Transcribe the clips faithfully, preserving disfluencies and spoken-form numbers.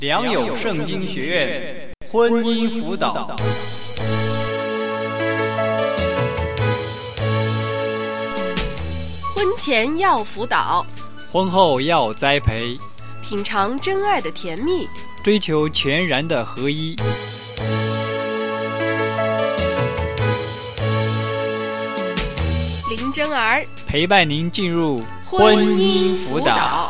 良友圣经学院婚姻辅导。 婚前要辅导， 婚后要栽培， 品尝真爱的甜蜜， 追求全然的合一。 林真儿陪伴您进入婚姻辅导。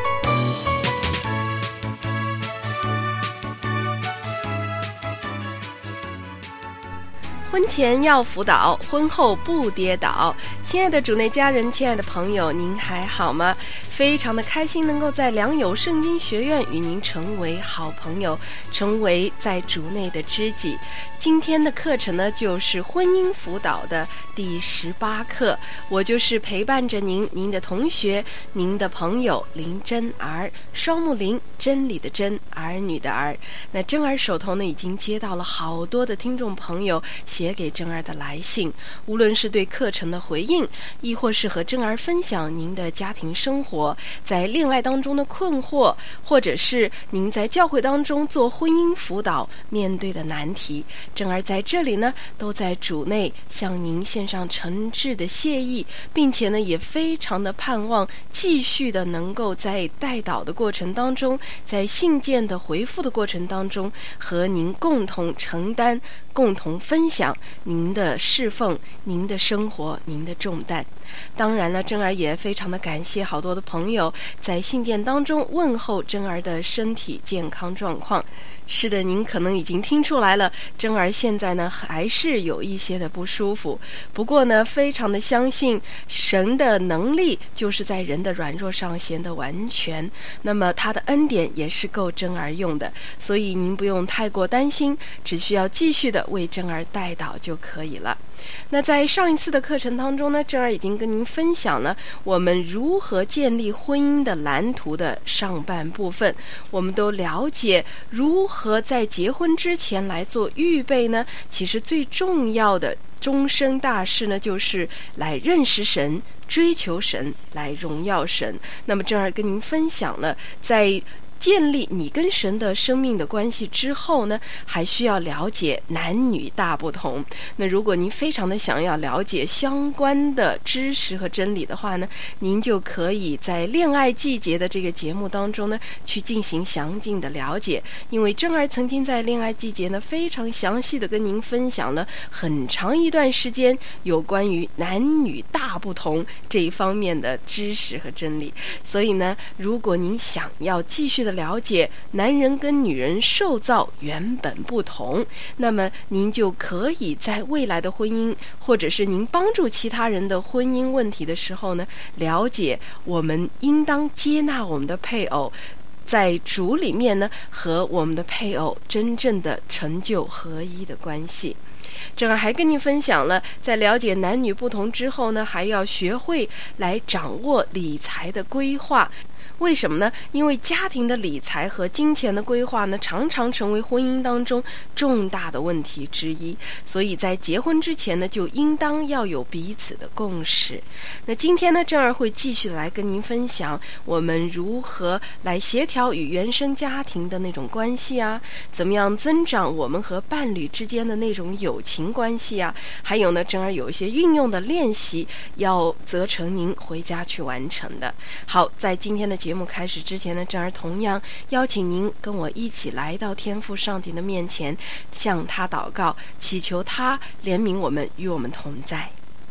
婚前要辅导，婚后不跌倒。亲爱的主内家人，亲爱的朋友，您还好吗？非常的开心能够在良友圣经学院与您成为好朋友，成为在主内的知己。今天的课程呢，就是婚姻辅导的第十八课，我就是陪伴着您，您的同学，您的朋友林真儿，双木林，真理的真，儿女的儿。那真儿手头呢，已经接到了好多的听众朋友写给真儿的来信，无论是对课程的回应，亦或是和真儿分享您的家庭生活，在恋爱当中的困惑，或者是您在教会当中做婚姻辅导面对的难题，真儿在这里呢，都在主内向您献上诚挚的谢意，并且呢，也非常的盼望继续的能够在代祷的过程当中，在信件的回复的过程当中，和您共同承担，共同分享您的侍奉，您的生活，您的重担。当然了，真儿也非常的感谢好多的朋友在信件当中问候真儿的身体健康状况。是的，您可能已经听出来了，真儿现在呢还是有一些的不舒服，不过呢非常的相信神的能力就是在人的软弱上显得完全，那么他的恩典也是够真儿用的，所以您不用太过担心，只需要继续的为真儿代祷就可以了。那在上一次的课程当中呢，真儿已经跟您分享了我们如何建立婚姻的蓝图的上半部分，我们都了解如何在结婚之前来做预备呢？其实最重要的终身大事呢，就是来认识神，追求神，来荣耀神。那么真儿跟您分享了在建立你跟神的生命的关系之后呢，还需要了解男女大不同。那如果您非常的想要了解相关的知识和真理的话呢，您就可以在恋爱季节的这个节目当中呢，去进行详尽的了解。因为真儿曾经在恋爱季节呢，非常详细的跟您分享了很长一段时间有关于男女大不同这一方面的知识和真理。所以呢，如果您想要继续的了解男人跟女人受造原本不同，那么您就可以在未来的婚姻，或者是您帮助其他人的婚姻问题的时候呢，了解我们应当接纳我们的配偶，在主里面呢，和我们的配偶真正的成就合一的关系。真儿还跟您分享了，在了解男女不同之后呢，还要学会来掌握理财的规划。为什么呢？因为家庭的理财和金钱的规划呢，常常成为婚姻当中重大的问题之一，所以在结婚之前呢，就应当要有彼此的共识。那今天呢，真儿会继续的来跟您分享我们如何来协调与原生家庭的那种关系啊，怎么样增长我们和伴侣之间的那种友情关系啊，还有呢，真儿有一些运用的练习要责成您回家去完成的。好，在今天的节目节目开始之前呢，真儿同样邀请您跟我一起来到天父上帝的面前，向他祷告，祈求他怜悯我们，与我们同在。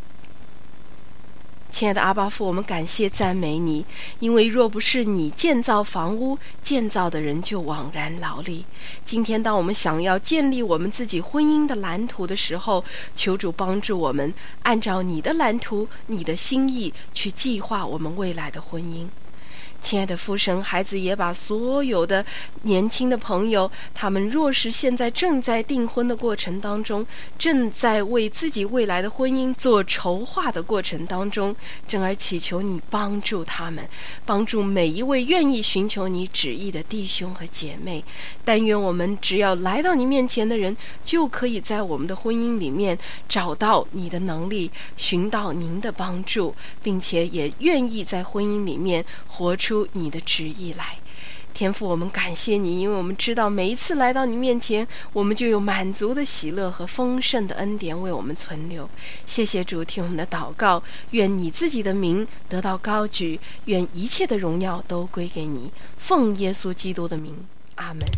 亲爱的阿爸父，我们感谢赞美你，因为若不是你建造房屋，建造的人就枉然劳力。今天当我们想要建立我们自己婚姻的蓝图的时候，求主帮助我们按照你的蓝图，你的心意去计划我们未来的婚姻。亲爱的父神，孩子也把所有的年轻的朋友，他们若是现在正在订婚的过程当中，正在为自己未来的婚姻做筹划的过程当中，真儿祈求你帮助他们，帮助每一位愿意寻求你旨意的弟兄和姐妹。但愿我们只要来到你面前的人，就可以在我们的婚姻里面找到你的能力，寻到您的帮助，并且也愿意在婚姻里面活出你的旨意来。 天父，我们感谢你，因为我们知道每一次来到你面前，我们就有满足的喜乐和丰盛的恩典为我们存留。谢谢主，听我们的祷告，愿你自己的名得到高举，愿一切的荣耀都归给你，奉耶稣基督的名，阿门。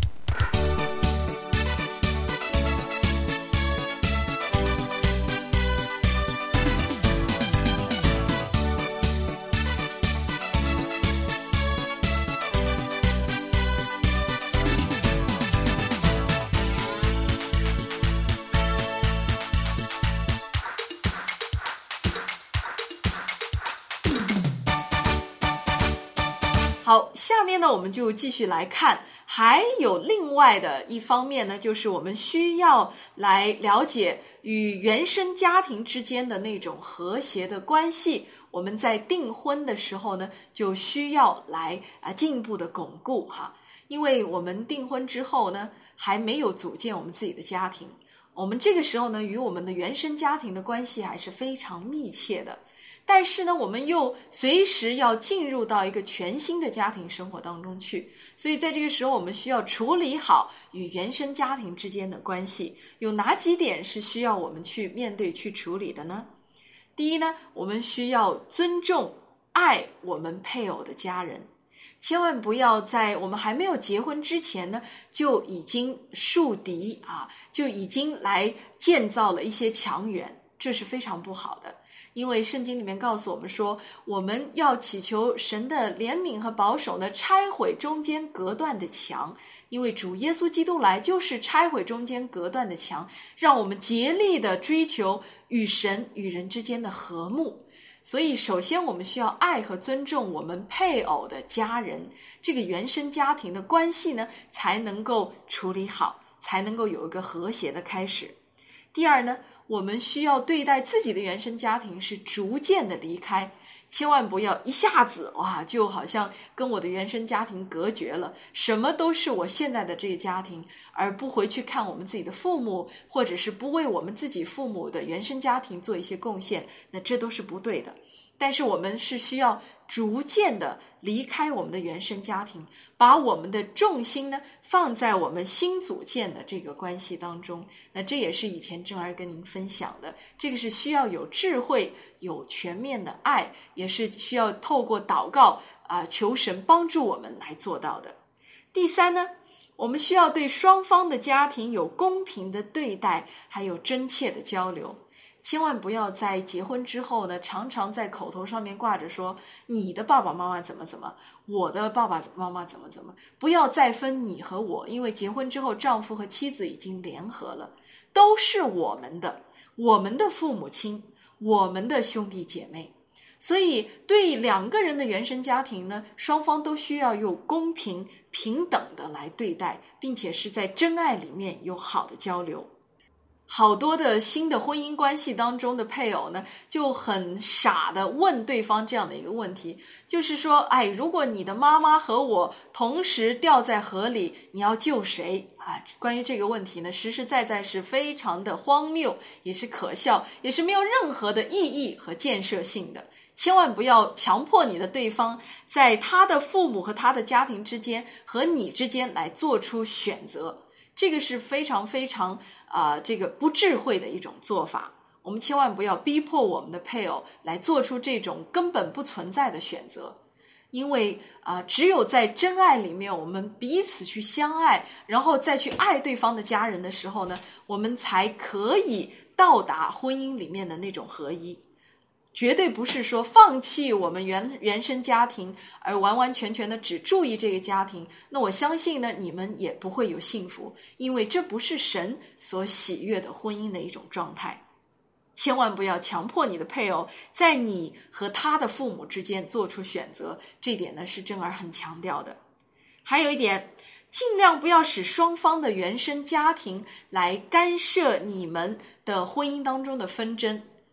好，下面呢我们就继续来看，还有另外的一方面呢，就是我们需要来了解与原生家庭之间的那种和谐的关系。我们在订婚的时候呢，就需要来啊进一步的巩固哈，因为我们订婚之后呢，还没有组建我们自己的家庭，我们这个时候呢，与我们的原生家庭的关系还是非常密切的。但是呢，我们又随时要进入到一个全新的家庭生活当中去，所以在这个时候我们需要处理好与原生家庭之间的关系。有哪几点是需要我们去面对去处理的呢？第一呢，我们需要尊重爱我们配偶的家人，千万不要在我们还没有结婚之前呢，就已经树敌啊，就已经来建造了一些墙垣，这是非常不好的。因为圣经里面告诉我们说，我们要祈求神的怜悯和保守呢，拆毁中间隔断的墙，因为主耶稣基督来就是拆毁中间隔断的墙，让我们竭力的追求与神与人之间的和睦。所以首先我们需要爱和尊重我们配偶的家人，这个原生家庭的关系呢，才能够处理好，才能够有一个和谐的开始。第二呢，我们需要对待自己的原生家庭是逐渐的离开，千万不要一下子哇，就好像跟我的原生家庭隔绝了，什么都是我现在的这个家庭，而不回去看我们自己的父母，或者是不为我们自己父母的原生家庭做一些贡献，那这都是不对的。但是我们是需要逐渐的离开我们的原生家庭，把我们的重心呢放在我们新组建的这个关系当中。那这也是以前正儿跟您分享的，这个是需要有智慧，有全面的爱，也是需要透过祷告啊、呃，求神帮助我们来做到的。第三呢，我们需要对双方的家庭有公平的对待，还有真切的交流。千万不要在结婚之后呢，常常在口头上面挂着说你的爸爸妈妈怎么怎么，我的爸爸妈妈怎么怎么，不要再分你和我，因为结婚之后丈夫和妻子已经联合了，都是我们的，我们的父母亲，我们的兄弟姐妹。所以对两个人的原生家庭呢，双方都需要有公平平等的来对待，并且是在真爱里面有好的交流。好多的新的婚姻关系当中的配偶呢，就很傻的问对方这样的一个问题，就是说，哎，如果你的妈妈和我同时掉在河里，你要救谁啊？关于这个问题呢，实实在在是非常的荒谬，也是可笑，也是没有任何的意义和建设性的。千万不要强迫你的对方在他的父母和他的家庭之间和你之间来做出选择，这个是非常非常啊、呃，这个不智慧的一种做法。我们千万不要逼迫我们的配偶来做出这种根本不存在的选择，因为啊、呃，只有在真爱里面，我们彼此去相爱，然后再去爱对方的家人的时候呢，我们才可以到达婚姻里面的那种合一。绝对不是说放弃我们原原生家庭而完完全全的只注意这个家庭，那我相信呢，你们也不会有幸福，因为这不是神所喜悦的婚姻的一种状态。千万不要强迫你的配偶在你和他的父母之间做出选择，这点呢是正儿很强调的。还有一点，尽量不要使双方的原生家庭来干涉你们的婚姻当中的纷争。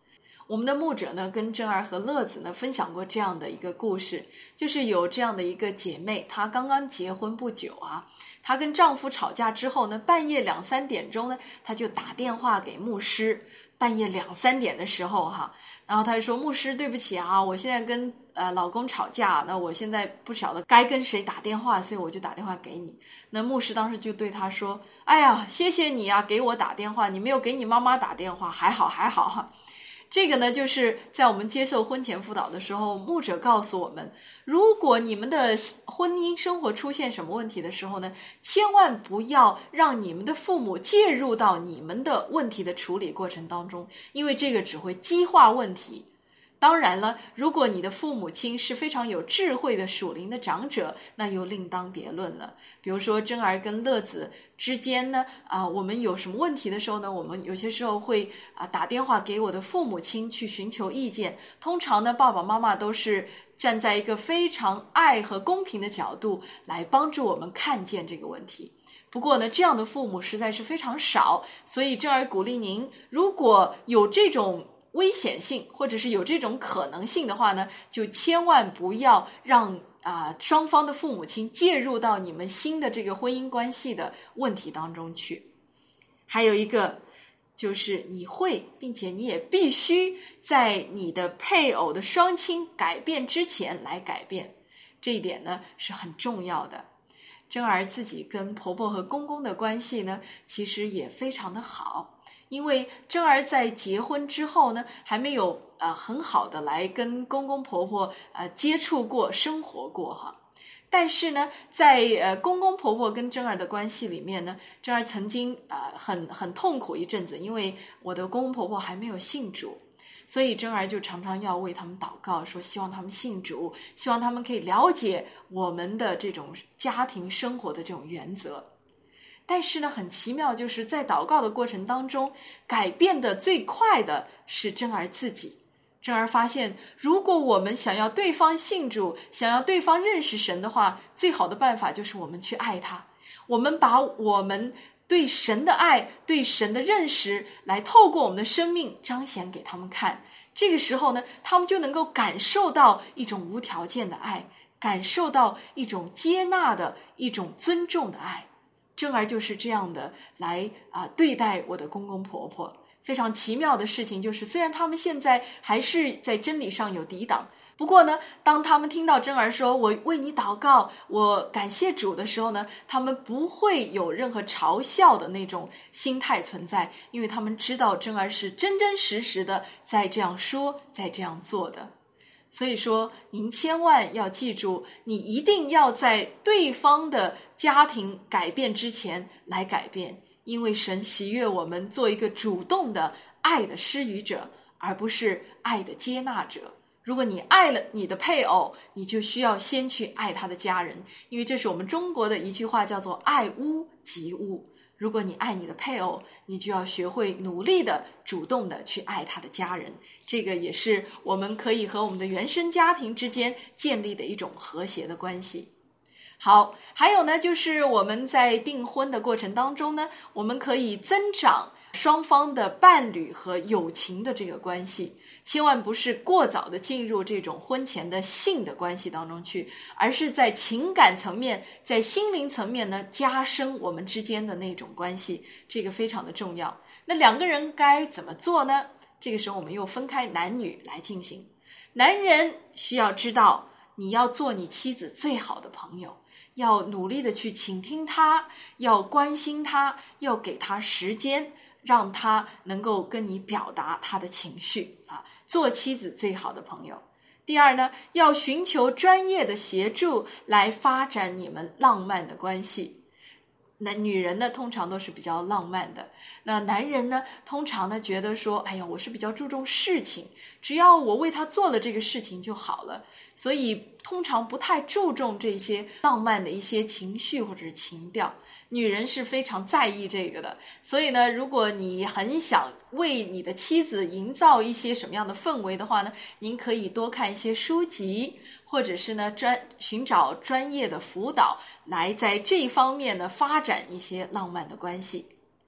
我们的牧者呢跟真儿和乐子呢分享过这样的一个故事，就是有这样的一个姐妹，她刚刚结婚不久啊，她跟丈夫吵架之后呢，半夜两三点钟呢，她就打电话给牧师，半夜两三点的时候哈，然后她就说，牧师对不起啊，我现在跟呃老公吵架，那我现在不晓得该跟谁打电话，所以我就打电话给你。那牧师当时就对她说，哎呀，谢谢你啊，给我打电话，你没有给你妈妈打电话，还好还好哈。这个呢，就是在我们接受婚前辅导的时候，牧者告诉我们，如果你们的婚姻生活出现什么问题的时候呢，千万不要让你们的父母介入到你们的问题的处理过程当中，因为这个只会激化问题。当然了，如果你的父母亲是非常有智慧的属灵的长者，那又另当别论了。比如说真儿跟乐子之间呢，啊，我们有什么问题的时候呢，我们有些时候会啊打电话给我的父母亲去寻求意见。通常呢，爸爸妈妈都是站在一个非常爱和公平的角度来帮助我们看见这个问题。不过呢，这样的父母实在是非常少，所以真儿鼓励您，如果有这种危险性或者是有这种可能性的话呢，就千万不要让啊、呃、双方的父母亲介入到你们新的这个婚姻关系的问题当中去。还有一个就是你会并且你也必须在你的配偶的双亲改变之前来改变，这一点呢是很重要的。真儿自己跟婆婆和公公的关系呢其实也非常的好，因为真儿在结婚之后呢，还没有呃很好的来跟公公婆婆呃接触过、生活过哈。但是呢，在呃公公婆婆跟真儿的关系里面呢，真儿曾经呃很很痛苦一阵子，因为我的公公婆婆还没有信主。所以真儿就常常要为他们祷告，说希望他们信主，希望他们可以了解我们的这种家庭生活的这种原则。但是呢，很奇妙，就是在祷告的过程当中，改变的最快的是真儿自己。真儿发现，如果我们想要对方信主，想要对方认识神的话，最好的办法就是我们去爱他，我们把我们对神的爱、对神的认识来透过我们的生命彰显给他们看。这个时候呢，他们就能够感受到一种无条件的爱，感受到一种接纳的一种尊重的爱。真儿就是这样的来啊、呃、对待我的公公婆婆。非常奇妙的事情就是，虽然他们现在还是在真理上有抵挡，不过呢，当他们听到真儿说我为你祷告，我感谢主的时候呢，他们不会有任何嘲笑的那种心态存在，因为他们知道真儿是真真实实的在这样说，在这样做的。所以说，您千万要记住，你一定要在对方的家庭改变之前来改变，因为神喜悦我们做一个主动的爱的施予者，而不是爱的接纳者。如果你爱了你的配偶，你就需要先去爱他的家人，因为这是我们中国的一句话，叫做爱屋及乌。如果你爱你的配偶，你就要学会努力的、主动的去爱他的家人。这个也是我们可以和我们的原生家庭之间建立的一种和谐的关系。好，还有呢，就是我们在订婚的过程当中呢，我们可以增长双方的伴侣和友情的这个关系，千万不是过早的进入这种婚前的性的关系当中去，而是在情感层面、在心灵层面呢，加深我们之间的那种关系，这个非常的重要。那两个人该怎么做呢？这个时候我们又分开男女来进行。男人需要知道，你要做你妻子最好的朋友，要努力的去倾听她，要关心她，要给她时间，让他能够跟你表达他的情绪啊，做妻子最好的朋友。第二呢，要寻求专业的协助来发展你们浪漫的关系。那女人呢，通常都是比较浪漫的，那男人呢，通常呢觉得说，哎呀，我是比较注重事情，只要我为他做了这个事情就好了，所以通常不太注重这些浪漫的一些情绪或者是情调。女人是非常在意这个的，所以呢，如果你很想为你的妻子营造一些什么样的氛围的话呢，您可以多看一些书籍，或者是呢专寻找专业的辅导，来在这一方面呢发展一些浪漫的关系。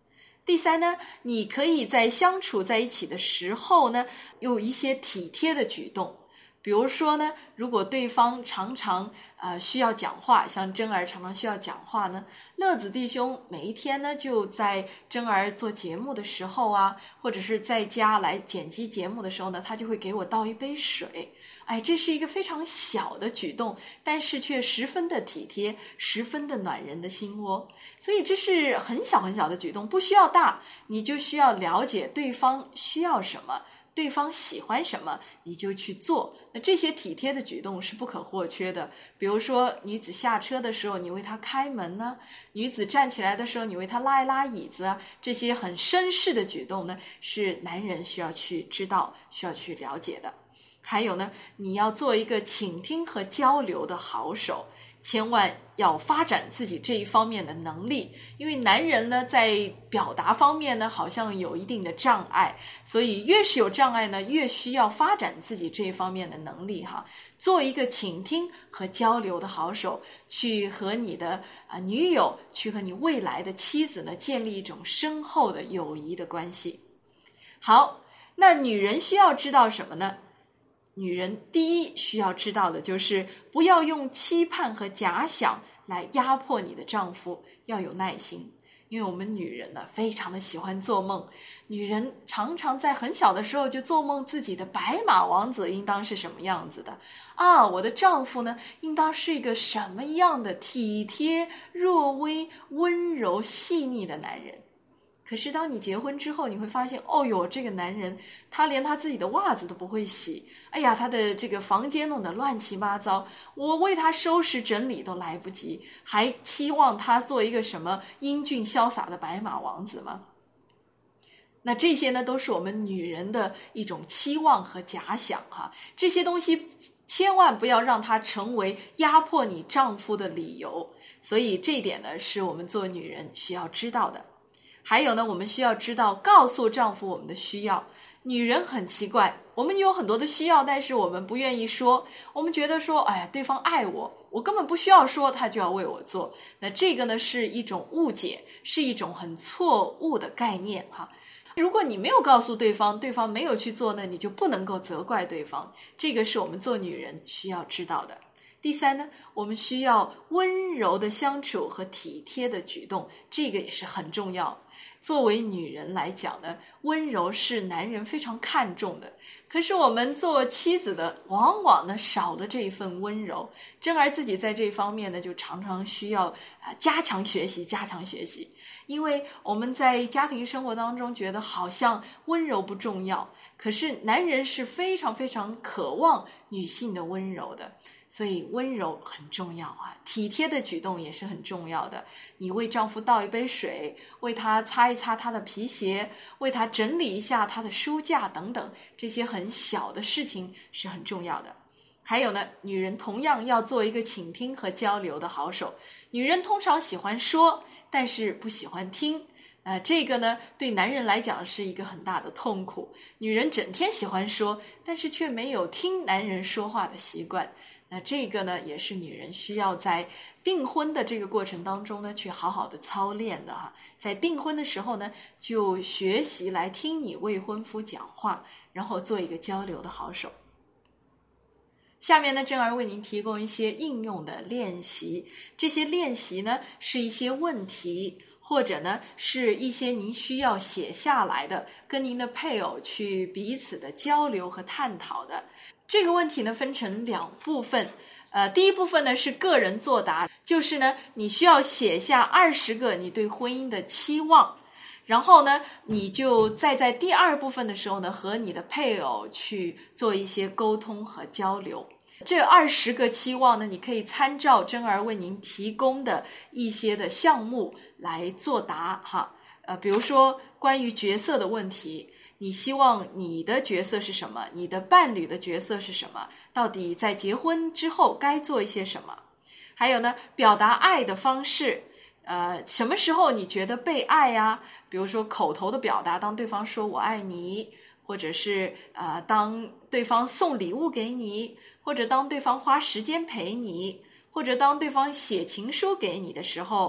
第三呢，你可以在相处在一起的时候呢，有一些体贴的举动。比如说呢，如果对方常常呃需要讲话，像珍儿常常需要讲话呢，乐子弟兄每一天呢就在珍儿做节目的时候啊，或者是在家来剪辑节目的时候呢，他就会给我倒一杯水。哎，这是一个非常小的举动，但是却十分的体贴，十分的暖人的心窝。所以这是很小很小的举动，不需要大，你就需要了解对方需要什么，对方喜欢什么，你就去做。那这些体贴的举动是不可或缺的。比如说，女子下车的时候，你为她开门呢；女子站起来的时候，你为她拉一拉椅子啊。这些很绅士的举动呢，是男人需要去知道、需要去了解的。还有呢，你要做一个倾听和交流的好手，千万要发展自己这一方面的能力。因为男人呢，在表达方面呢，好像有一定的障碍，所以越是有障碍呢，越需要发展自己这一方面的能力哈。做一个倾听和交流的好手，去和你的啊、呃、女友，去和你未来的妻子呢，建立一种深厚的友谊的关系。好，那女人需要知道什么呢？女人第一需要知道的就是不要用期盼和假想来压迫你的丈夫，要有耐心。因为我们女人呢，非常的喜欢做梦，女人常常在很小的时候就做梦自己的白马王子应当是什么样子的啊，我的丈夫呢，应当是一个什么样的体贴、若微、温柔、细腻的男人。可是当你结婚之后，你会发现，哦哟，这个男人他连他自己的袜子都不会洗，哎呀，他的这个房间弄得乱七八糟，我为他收拾整理都来不及，还期望他做一个什么英俊潇洒的白马王子吗？那这些呢，都是我们女人的一种期望和假想哈，这些东西千万不要让它成为压迫你丈夫的理由。所以这一点呢，是我们做女人需要知道的。还有呢，我们需要知道告诉丈夫我们的需要。女人很奇怪，我们有很多的需要，但是我们不愿意说，我们觉得说，哎呀，对方爱我，我根本不需要说，他就要为我做。那这个呢，是一种误解，是一种很错误的概念哈。如果你没有告诉对方，对方没有去做呢，你就不能够责怪对方。这个是我们做女人需要知道的。第三呢，我们需要温柔的相处和体贴的举动，这个也是很重要。作为女人来讲呢，温柔是男人非常看重的，可是我们做妻子的往往呢少了这一份温柔。珍儿自己在这方面呢，就常常需要啊加强学习，加强学习。因为我们在家庭生活当中觉得好像温柔不重要，可是男人是非常非常渴望女性的温柔的。所以温柔很重要啊，体贴的举动也是很重要的。你为丈夫倒一杯水，为他擦一擦他的皮鞋，为他整理一下他的书架等等，这些很小的事情是很重要的。还有呢，女人同样要做一个倾听和交流的好手。女人通常喜欢说，但是不喜欢听。呃，这个呢，对男人来讲是一个很大的痛苦。女人整天喜欢说，但是却没有听男人说话的习惯。那这个呢，也是女人需要在订婚的这个过程当中呢，去好好的操练的哈。在订婚的时候呢，就学习来听你未婚夫讲话，然后做一个交流的好手。下面呢，珍儿为您提供一些应用的练习。这些练习呢，是一些问题，或者呢，是一些您需要写下来的，跟您的配偶去彼此的交流和探讨的。这个问题呢，分成两部分。呃，第一部分呢是个人作答，就是呢，你需要写下二十个你对婚姻的期望，然后呢，你就再在第二部分的时候呢，和你的配偶去做一些沟通和交流。这二十个期望呢，你可以参照珍儿为您提供的一些的项目来作答哈。呃，比如说关于角色的问题，你希望你的角色是什么？你的伴侣的角色是什么？到底在结婚之后该做一些什么？还有呢，表达爱的方式，呃，什么时候你觉得被爱呀？比如说口头的表达，当对方说我爱你，或者是呃，当对方送礼物给你，或者当对方花时间陪你，或者当对方写情书给你的时候，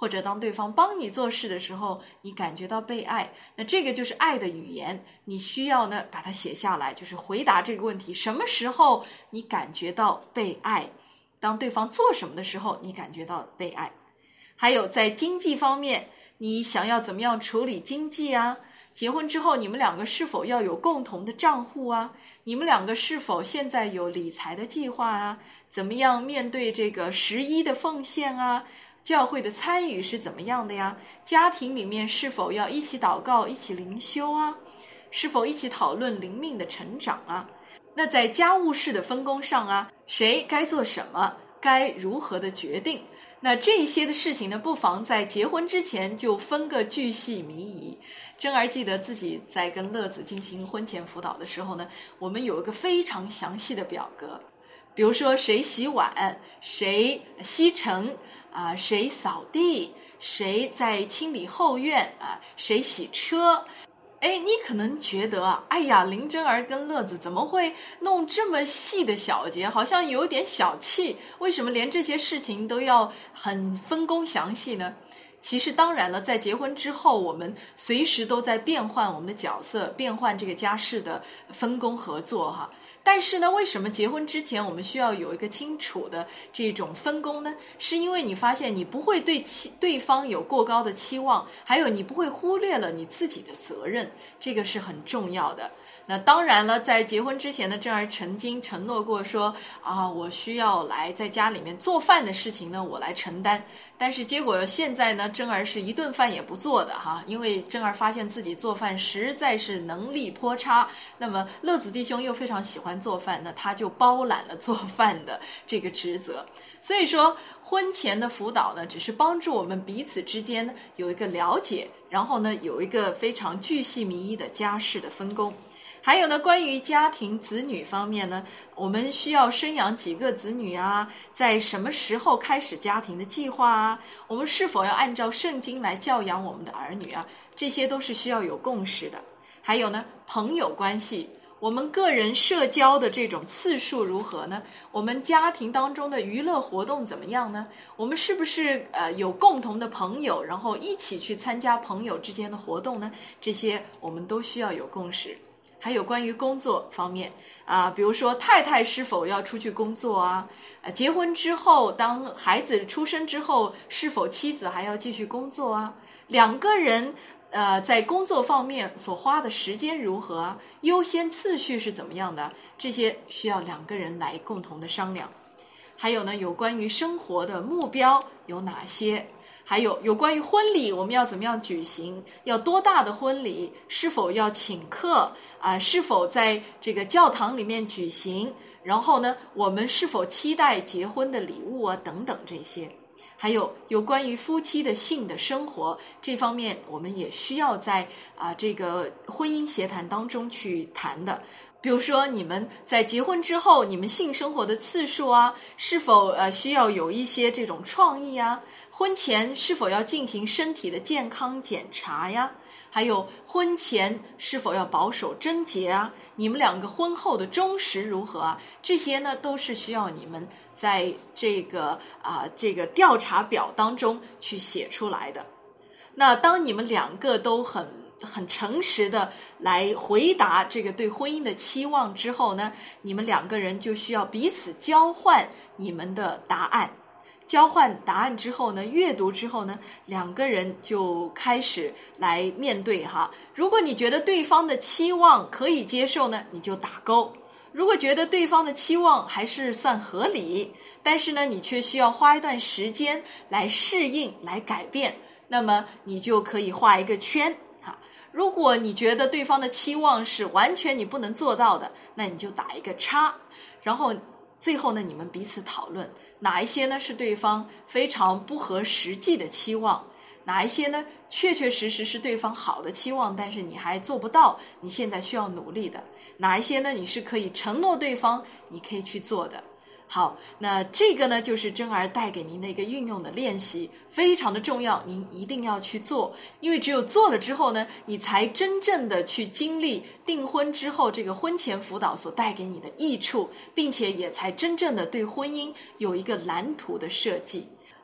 或者当对方帮你做事的时候，你感觉到被爱，那这个就是爱的语言。你需要呢把它写下来，就是回答这个问题：什么时候你感觉到被爱？当对方做什么的时候，你感觉到被爱。还有在经济方面，你想要怎么样处理经济啊？结婚之后，你们两个是否要有共同的账户啊？你们两个是否现在有理财的计划啊？怎么样面对这个十一的奉献啊？教会的参与是怎么样的呀？家庭里面是否要一起祷告、一起灵修啊？是否一起讨论灵命的成长啊？那在家务事的分工上啊，谁该做什么，该如何的决定？那这些的事情呢，不妨在结婚之前就分个巨细靡遗。珍儿记得自己在跟乐子进行婚前辅导的时候呢，我们有一个非常详细的表格，比如说谁洗碗，谁吸尘啊，谁扫地，谁在清理后院啊，谁洗车。哎，你可能觉得啊，哎呀，林珍儿跟乐子怎么会弄这么细的小节，好像有点小气，为什么连这些事情都要很分工详细呢？其实当然了，在结婚之后，我们随时都在变换我们的角色，变换这个家事的分工合作哈。但是呢，为什么结婚之前我们需要有一个清楚的这种分工呢？是因为你发现你不会对期对方有过高的期望，还有你不会忽略了你自己的责任，这个是很重要的。那当然了，在结婚之前呢，珍儿曾经承诺过说啊，我需要来在家里面做饭的事情呢，我来承担。但是结果现在呢，珍儿是一顿饭也不做的哈，因为珍儿发现自己做饭实在是能力颇差。那么乐子弟兄又非常喜欢做饭，那他就包揽了做饭的这个职责。所以说，婚前的辅导呢，只是帮助我们彼此之间呢有一个了解，然后呢有一个非常巨细靡遗的家事的分工。还有呢，关于家庭子女方面呢，我们需要生养几个子女啊？在什么时候开始家庭的计划啊？我们是否要按照圣经来教养我们的儿女啊？这些都是需要有共识的。还有呢，朋友关系，我们个人社交的这种次数如何呢？我们家庭当中的娱乐活动怎么样呢？我们是不是呃有共同的朋友，然后一起去参加朋友之间的活动呢？这些我们都需要有共识。还有关于工作方面啊，比如说太太是否要出去工作啊？呃，结婚之后，当孩子出生之后，是否妻子还要继续工作啊？两个人呃在工作方面所花的时间如何啊？优先次序是怎么样的？这些需要两个人来共同的商量。还有呢，有关于生活的目标有哪些？还有有关于婚礼，我们要怎么样举行？要多大的婚礼？是否要请客啊、呃？是否在这个教堂里面举行？然后呢，我们是否期待结婚的礼物啊？等等这些。还有有关于夫妻的性的生活这方面，我们也需要在啊、呃、这个婚姻协谈当中去谈的。比如说你们在结婚之后，你们性生活的次数啊，是否呃需要有一些这种创意啊？婚前是否要进行身体的健康检查呀？还有婚前是否要保守贞洁啊？你们两个婚后的忠实如何啊？这些呢都是需要你们在这个啊、呃、这个调查表当中去写出来的。那当你们两个都很很诚实的来回答这个对婚姻的期望之后呢，你们两个人就需要彼此交换你们的答案。交换答案之后呢，阅读之后呢，两个人就开始来面对哈。如果你觉得对方的期望可以接受呢，你就打勾；如果觉得对方的期望还是算合理，但是呢，你却需要花一段时间来适应、来改变，那么你就可以画一个圈哈。如果你觉得对方的期望是完全你不能做到的，那你就打一个叉，然后最后呢，你们彼此讨论哪一些呢是对方非常不合实际的期望，哪一些呢确确实实是对方好的期望，但是你还做不到，你现在需要努力的，哪一些呢你是可以承诺对方你可以去做的。好，那这个呢就是珍儿带给您的一个运用的练习，非常的重要，您一定要去做，因为只有做了之后呢，你才真正的去经历订婚之后这个婚前辅导所带给你的益处，并且也才真正的对婚姻有一个蓝图的设计。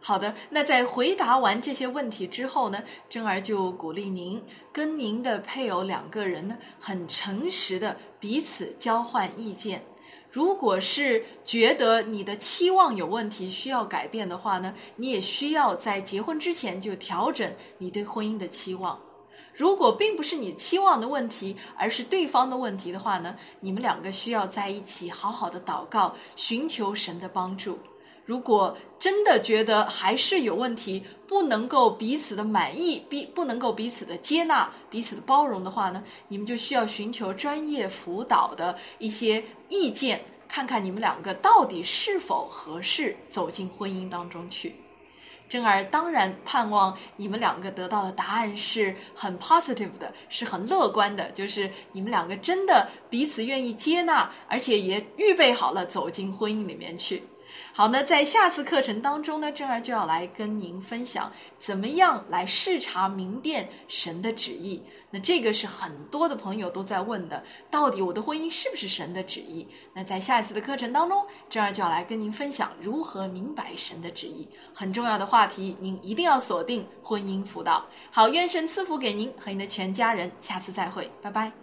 好的，那在回答完这些问题之后呢，珍儿就鼓励您跟您的配偶两个人呢，很诚实的彼此交换意见。如果是觉得你的期望有问题需要改变的话呢，你也需要在结婚之前就调整你对婚姻的期望。如果并不是你期望的问题，而是对方的问题的话呢，你们两个需要在一起好好的祷告，寻求神的帮助。如果真的觉得还是有问题，不能够彼此的满意，不能够彼此的接纳，彼此的包容的话呢，你们就需要寻求专业辅导的一些意见，看看你们两个到底是否合适走进婚姻当中去。珍儿当然盼望你们两个得到的答案是很 positive 的，是很乐观的，就是你们两个真的彼此愿意接纳，而且也预备好了走进婚姻里面去。好，那在下次课程当中呢，珍儿就要来跟您分享怎么样来视察明辨神的旨意。那这个是很多的朋友都在问的，到底我的婚姻是不是神的旨意？那在下一次的课程当中，珍儿就要来跟您分享如何明白神的旨意，很重要的话题，您一定要锁定婚姻辅导。好，愿神赐福给您和您的全家人，下次再会，拜拜。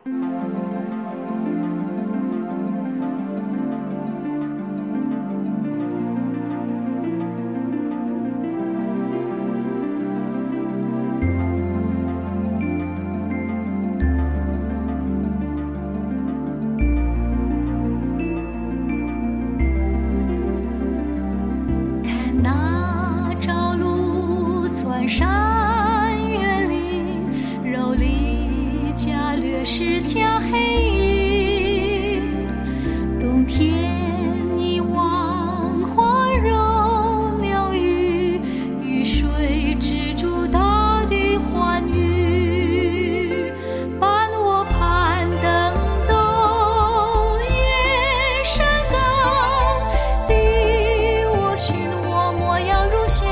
是家黑影，冬天一望花容鸟语，雨水止住大地欢愉，伴我攀登斗燕山岗，敌我寻我模样如相。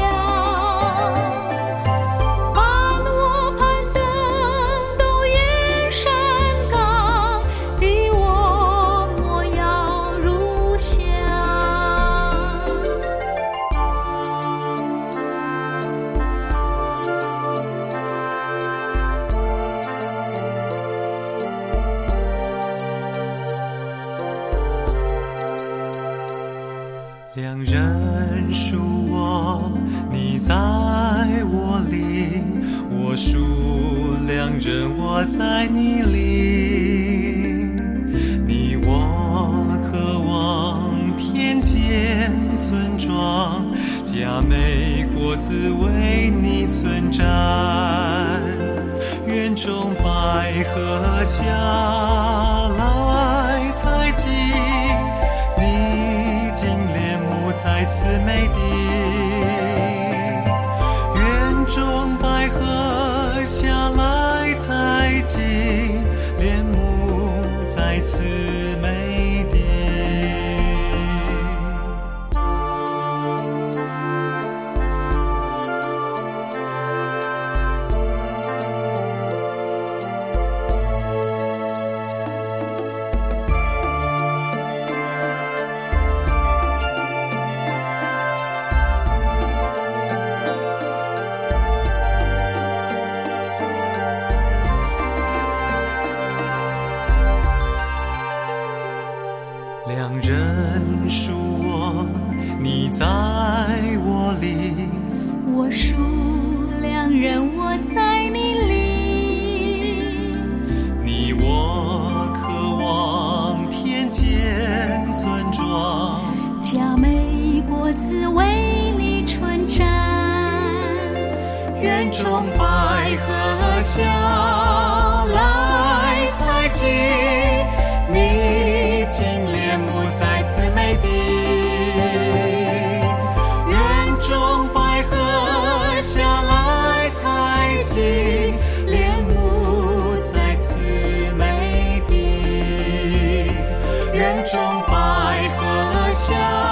两人属我，你在我里，我属两人，我在你里。你我渴望天间村庄，佳美果子为你存展，园中百合下来采集，你竟恋慕在此美地，园中百合下来采集，恋慕在此美地。两人属我，你在我里， 我属两人，我在你里。 你我渴望天间村庄， 佳美果子为你存展， 园中百合下来采集，你竟恋慕在此美地，园中百合下来采集，恋慕在此美地，园中百合下